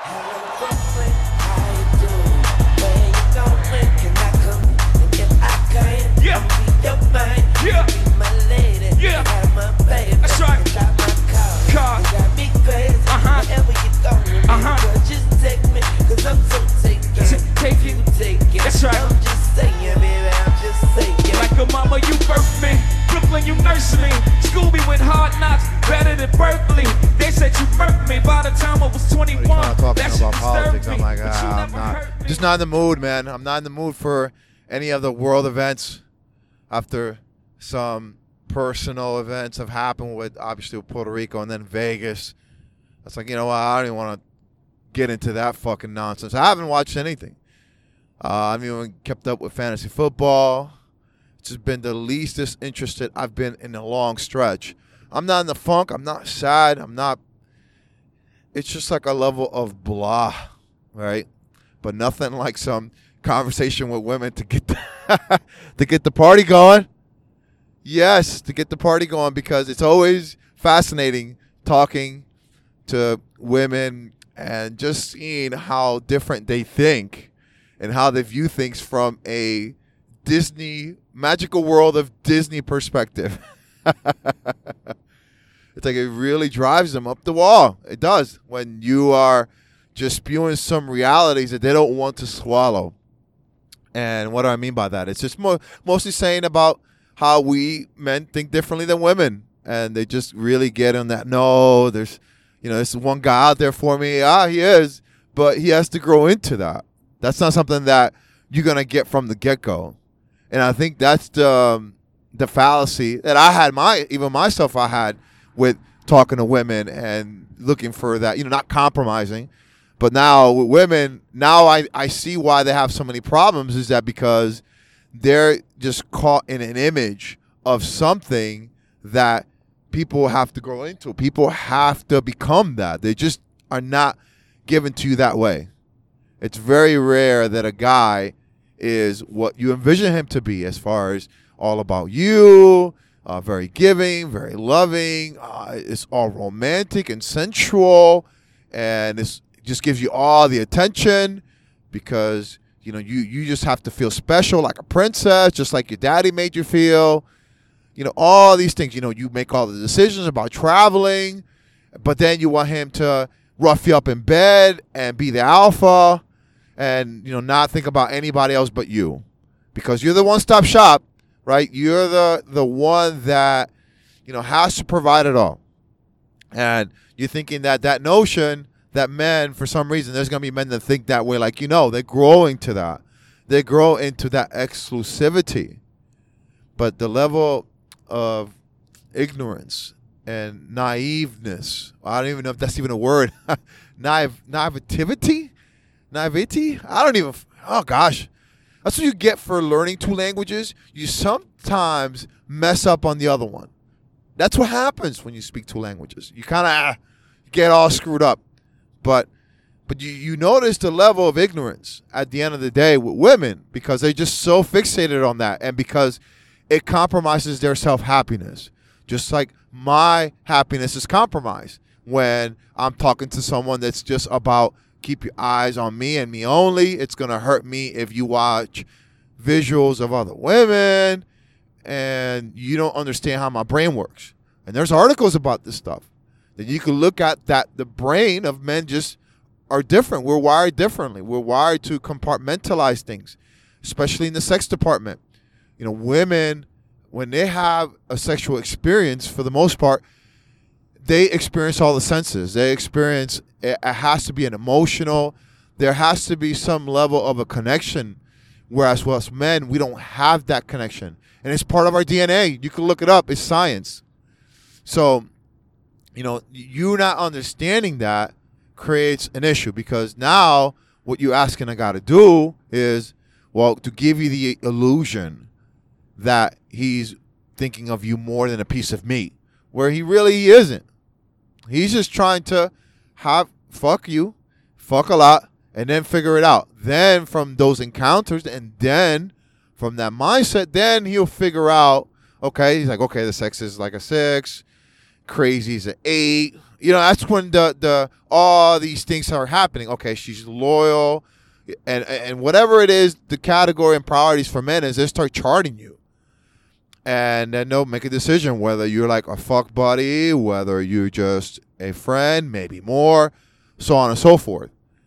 That's right. Car. Just take me, cause I'm so taken. Take it. That's right. I'm just saying, baby, I'm just saying. Like a mama, you birthed me. Brooklyn, you nursed me. School me with hard knocks, better than Berkeley. They said you murked me by the time I was 21. Talking about politics, I'm like, I'm just not in the mood, man. I'm not in the mood for any of the world events after some personal events have happened with, obviously, with Puerto Rico and then Vegas. It's like, you know what, I don't even want to get into that fucking nonsense. I haven't watched anything. I haven't even kept up with fantasy football. It's just been the least disinterested I've been in a long stretch. I'm not in the funk. I'm not sad. I'm not. It's just like a level of blah, right? But nothing like some conversation with women to get to get the party going. Yes, to get the party going, because it's always fascinating talking to women and just seeing how different they think and how they view things from a Disney, magical world of Disney perspective. It's like it really drives them up the wall. It does, when you are just spewing some realities that they don't want to swallow. And what do I mean by that? It's just mostly saying about how we men think differently than women. And they just really get on that, no, there's one guy out there for me. He is. But he has to grow into that. That's not something that you're going to get from the get-go. And I think that's the fallacy that I had, I had with talking to women and looking for that, not compromising. But now with women, I see why they have so many problems, is that because they're just caught in an image of something that people have to grow into. People have to become that. They just are not given to you that way. It's very rare that a guy is what you envision him to be, as far as all about you, very giving, very loving. It's all romantic and sensual, and it just gives you all the attention because you just have to feel special, like a princess, just like your daddy made you feel. All these things. You make all the decisions about traveling, but then you want him to rough you up in bed and be the alpha and, not think about anybody else but you, because you're the one-stop shop, right? You're the one that, has to provide it all. And you're thinking that notion that men, for some reason, there's going to be men that think that way, like, they're growing to that. They grow into that exclusivity. But the level of ignorance and naiveness, I don't even know if that's even a word, naivety? I don't even, oh gosh. That's what you get for learning two languages. You sometimes mess up on the other one. That's what happens when you speak two languages. You kind of get all screwed up. But you notice the level of ignorance at the end of the day with women, because they're just so fixated on that, and because it compromises their self-happiness. Just like my happiness is compromised when I'm talking to someone that's just about keep your eyes on me and me only. It's going to hurt me if you watch visuals of other women and you don't understand how my brain works. And there's articles about this stuff. Then you can look at that. The brain of men just are different. We're wired differently. We're wired to compartmentalize things, especially in the sex department. Women, when they have a sexual experience, for the most part, they experience all the senses. They experience, it has to be an emotional, there has to be some level of a connection, whereas with us men, we don't have that connection. And it's part of our DNA. You can look it up. It's science. So, you not understanding that creates an issue, because now what you asking a guy to do is, to give you the illusion that he's thinking of you more than a piece of meat, where he really isn't. He's just trying to fuck you, fuck a lot, and then figure it out. Then from those encounters, and then from that mindset, then he'll figure out, okay, he's like, okay, the sex is like a 6, crazy is an 8, that's when the all these things are happening. Okay, she's loyal, and whatever it is, the category and priorities for men is they start charting you. And then they'll make a decision whether you're like a fuck buddy, whether you're just a friend, maybe more, so on and so forth.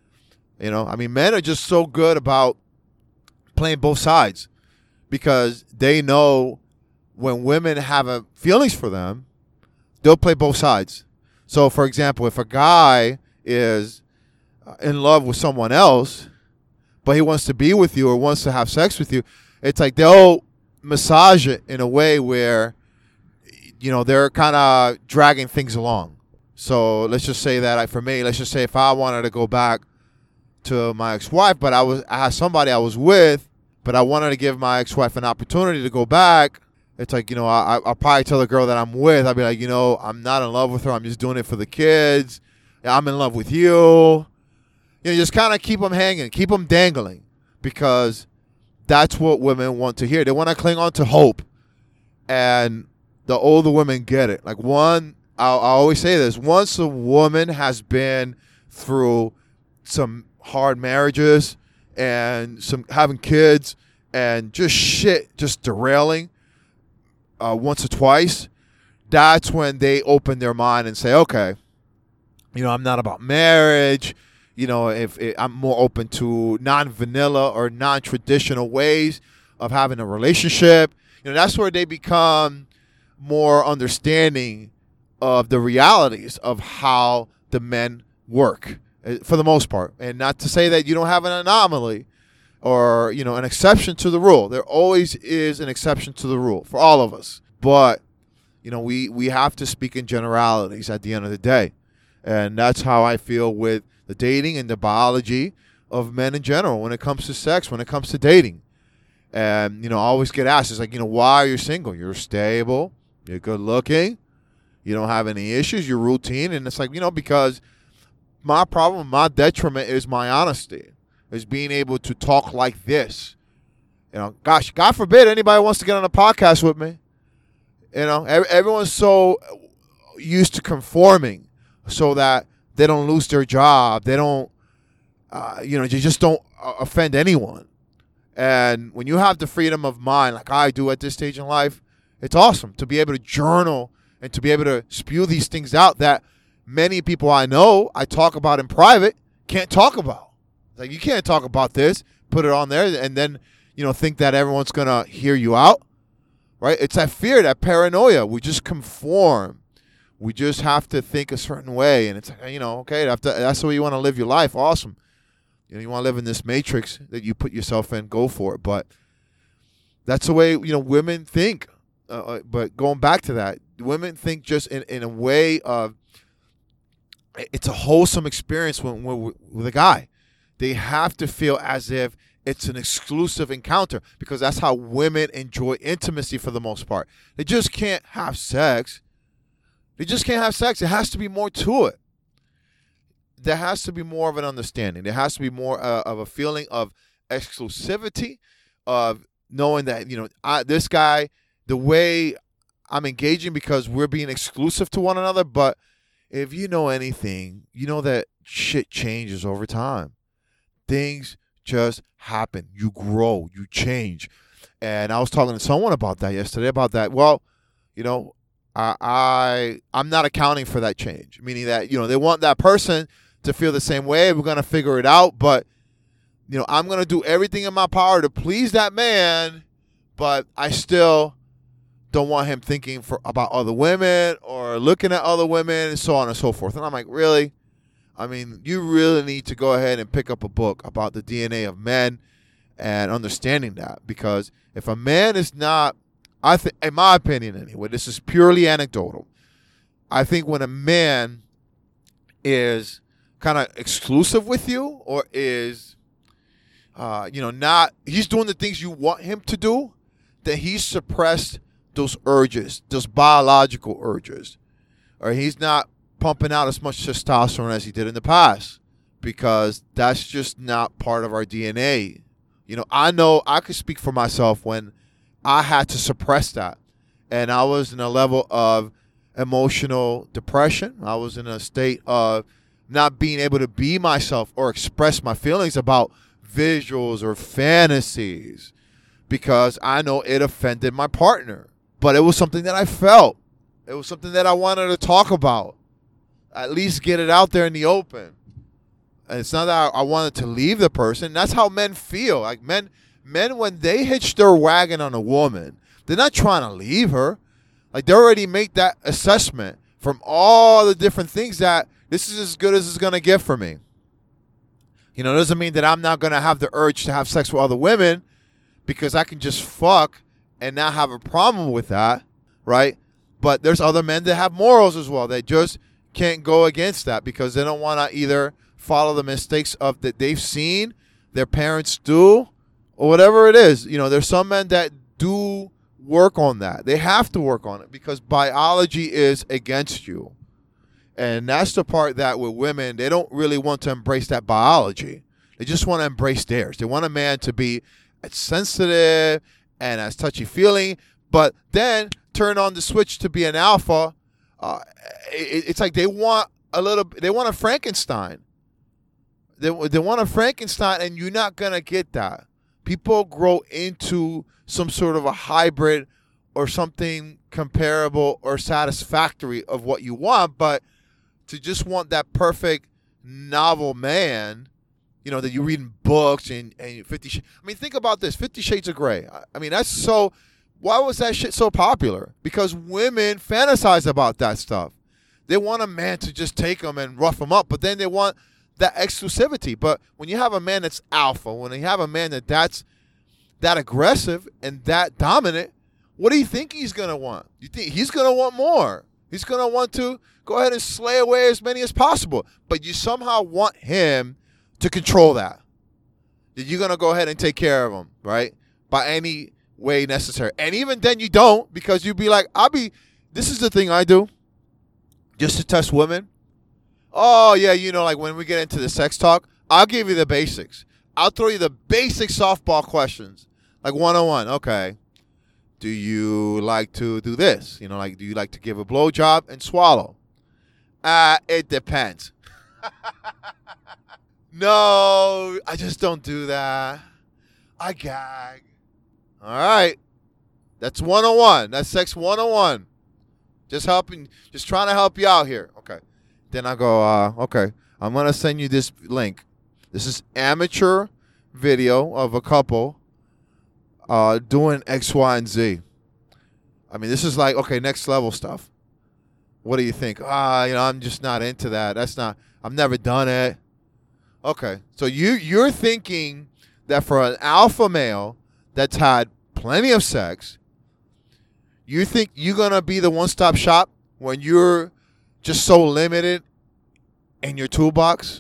Men are just so good about playing both sides because they know when women have feelings for them, they'll play both sides. So, for example, if a guy is in love with someone else, but he wants to be with you or wants to have sex with you, it's like they'll massage it in a way where, they're kind of dragging things along. So let's just say that for me, let's just say if I wanted to go back to my ex-wife, but I had somebody I was with, but I wanted to give my ex-wife an opportunity to go back. It's like, I'll probably tell the girl that I'm with, I'll be like, I'm not in love with her. I'm just doing it for the kids. I'm in love with you. Just kind of keep them hanging, keep them dangling, because that's what women want to hear. They want to cling on to hope. And the older women get it. Like I always say this, once a woman has been through some hard marriages and some having kids and just derailing once or twice, that's when they open their mind and say, okay, I'm not about marriage. If I'm more open to non-vanilla or non-traditional ways of having a relationship, that's where they become more understanding of the realities of how the men work for the most part. And not to say that you don't have an anomaly or, an exception to the rule. There always is an exception to the rule for all of us. But, we have to speak in generalities at the end of the day. And that's how I feel with the dating and the biology of men in general when it comes to sex, when it comes to dating. And, I always get asked, it's like, why are you single? You're stable, you're good looking, you don't have any issues, you're routine. And it's like, because my problem, my detriment is my honesty, is being able to talk like this. Gosh, God forbid anybody wants to get on a podcast with me. Everyone's so used to conforming so that they don't lose their job. They don't, you just don't offend anyone. And when you have the freedom of mind, like I do at this stage in life, it's awesome to be able to journal and to be able to spew these things out that many people I know I talk about in private can't talk about. Like, you can't talk about this, put it on there, and then, think that everyone's going to hear you out, right? It's that fear, that paranoia. We just conform. We just have to think a certain way. And it's like, okay, that's the way you want to live your life. Awesome. You want to live in this matrix that you put yourself in, go for it. But that's the way, women think. But going back to that, women think just in a way of, it's a wholesome experience with a guy. They have to feel as if it's an exclusive encounter because that's how women enjoy intimacy for the most part. They just can't have sex. It has to be more to it. There has to be more of an understanding. There has to be more of a feeling of exclusivity, of knowing that, this guy, the way I'm engaging because we're being exclusive to one another. But if you know anything, you know that shit changes over time. Things just happen. You grow. You change. And I was talking to someone about that yesterday, about that. Well, I'm not accounting for that change, meaning that, they want that person to feel the same way. We're going to figure it out. But, I'm going to do everything in my power to please that man. But I still don't want him thinking about other women or looking at other women and so on and so forth. And I'm like, really? I mean, you really need to go ahead and pick up a book about the DNA of men and understanding that. Because if a man is not, I think, in my opinion anyway, this is purely anecdotal. I think when a man is kind of exclusive with you or is, not, he's doing the things you want him to do, that he's suppressed those urges, those biological urges, or he's not pumping out as much testosterone as he did in the past because that's just not part of our DNA. I know I could speak for myself when I had to suppress that. And I was in a level of emotional depression. I was in a state of not being able to be myself or express my feelings about visuals or fantasies because I know it offended my partner. But it was something that I felt. It was something that I wanted to talk about. At least get it out there in the open. And it's not that I wanted to leave the person. That's how men feel. Like men when they hitch their wagon on a woman, they're not trying to leave her. Like they already make that assessment from all the different things that this is as good as it's going to get for me. You know, it doesn't mean that I'm not going to have the urge to have sex with other women because I can just fuck and not have a problem with that, right? But there's other men that have morals as well. They just can't go against that because they don't want to either follow the mistakes of that they've seen their parents do or whatever it is. You know, there's some men that do work on that. They have to work on it because biology is against you. And that's the part that with women, they don't really want to embrace that biology. They just want to embrace theirs. They want a man to be as sensitive and as touchy-feely, but then turn on the switch to be an alpha. It's like they want a Frankenstein. They want a Frankenstein, and you're not going to get that. People grow into some sort of a hybrid or something comparable or satisfactory of what you want, but to just want that perfect novel man, you know, that you read in books and 50 Shades. I mean, think about this, 50 Shades of Grey. I mean, that's so, why was that shit so popular? Because women fantasize about that stuff. They want a man to just take them and rough them up, but then they want that exclusivity. But when you have a man that's alpha, when you have a man that's that aggressive and that dominant, what do you think he's going to want? You think he's going to want more. He's going to want to go ahead and slay away as many as possible. But you somehow want him to control that. That you're going to go ahead and take care of him, right? By any way necessary. And even then you don't, because you'd be like, this is the thing I do just to test women. Oh, yeah, you know, like when we get into the sex talk, I'll give you the basics. I'll throw you the basic softball questions, like 101. Okay, do you like to do this? You know, like, do you like to give a blowjob and swallow? It depends. No, I just don't do that. I gag. All right. That's 101. That's sex 101. Just trying to help you out here. Okay. Then I go, okay, I'm going to send you this link. This is amateur video of a couple doing X, Y, and Z. I mean, this is like, okay, next level stuff. What do you think? I'm just not into that. I've never done it. Okay, so you're thinking that for an alpha male that's had plenty of sex, you think you're going to be the one-stop shop when you're just so limited in your toolbox?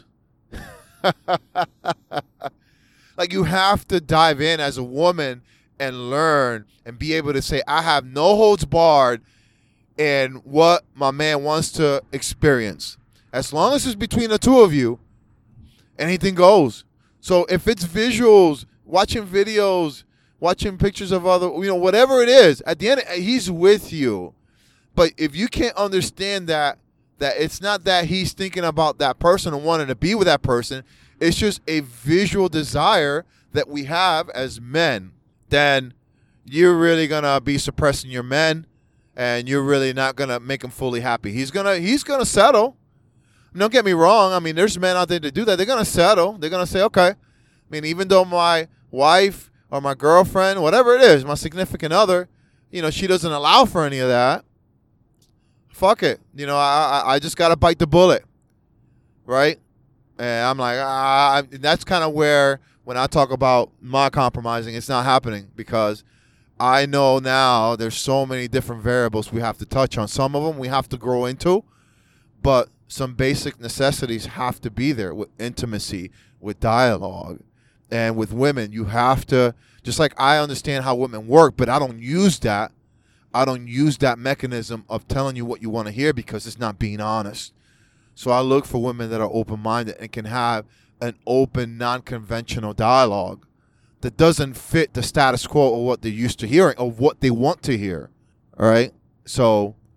Like, you have to dive in as a woman and learn and be able to say, I have no holds barred in what my man wants to experience. As long as it's between the two of you, anything goes. So if it's visuals, watching videos, watching pictures of other, whatever it is, at the end, he's with you. But if you can't understand that it's not that he's thinking about that person and wanting to be with that person, it's just a visual desire that we have as men, then you're really going to be suppressing your men, and you're really not going to make him fully happy. He's going to settle. Don't get me wrong. I mean, there's men out there that do that. They're going to settle. They're going to say, okay. I mean, even though my wife or my girlfriend, whatever it is, my significant other, she doesn't allow for any of that. Fuck it. I just got to bite the bullet. Right? And I'm like, that's kind of where, when I talk about my compromising, it's not happening, because I know now there's so many different variables we have to touch on. Some of them we have to grow into, but some basic necessities have to be there with intimacy, with dialogue. And with women, you have to, just like I understand how women work, but I don't use that. I don't use that mechanism of telling you what you want to hear, because it's not being honest. So I look for women that are open-minded and can have an open, non-conventional dialogue that doesn't fit the status quo of what they're used to hearing or what they want to hear. All right? So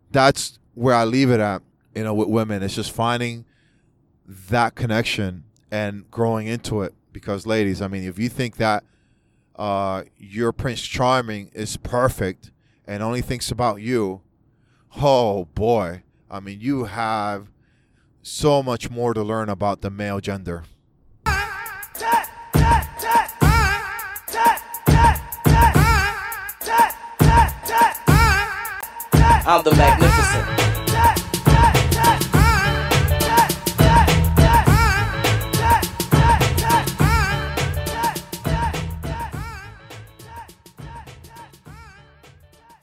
that's where I leave it at, with women. It's just finding that connection and growing into it. Because, ladies, I mean, if you think that your Prince Charming is perfect and only thinks about you, oh, boy. I mean, you have so much more to learn about the male gender. I'm the magnificent